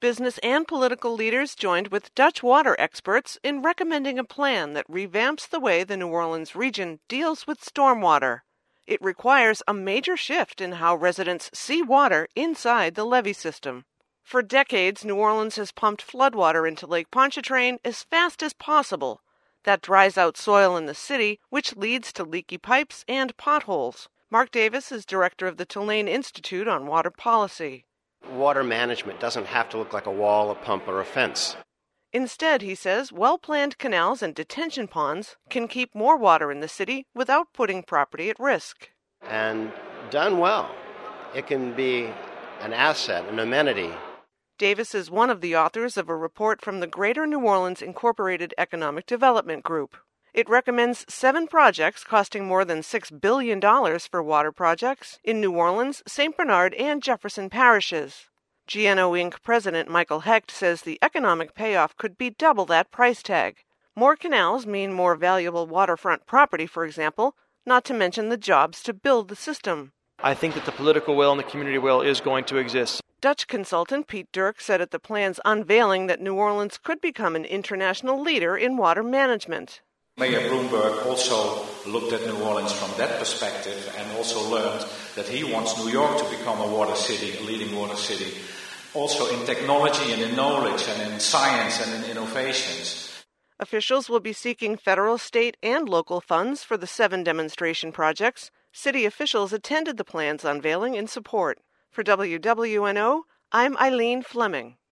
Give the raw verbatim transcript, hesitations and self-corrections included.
business and political leaders joined with Dutch water experts in recommending a plan that revamps the way the New Orleans region deals with stormwater. It requires a major shift in how residents see water inside the levee system. For decades, New Orleans has pumped floodwater into Lake Pontchartrain as fast as possible. That dries out soil in the city, which leads to leaky pipes and potholes. Mark Davis is director of the Tulane Institute on Water Policy. Water management doesn't have to look like a wall, a pump, or a fence. Instead, he says, well-planned canals and detention ponds can keep more water in the city without putting property at risk. And done well, it can be an asset, an amenity. Davis is one of the authors of a report from the Greater New Orleans Incorporated Economic Development Group. It recommends seven projects costing more than six billion dollars for water projects in New Orleans, Saint Bernard, and Jefferson parishes. G N O Incorporated President Michael Hecht says the economic payoff could be double that price tag. More canals mean more valuable waterfront property, for example, not to mention the jobs to build the system. I think that the political will and the community will is going to exist. Dutch consultant Piet Dirk said at the plan's unveiling that New Orleans could become an international leader in water management. Mayor Bloomberg also looked at New Orleans from that perspective and also learned that he wants New York to become a water city, a leading water city, also in technology and in knowledge and in science and in innovations. Officials will be seeking federal, state, and local funds for the seven demonstration projects. City officials attended the plan's unveiling in support. For W W N O, I'm Eileen Fleming.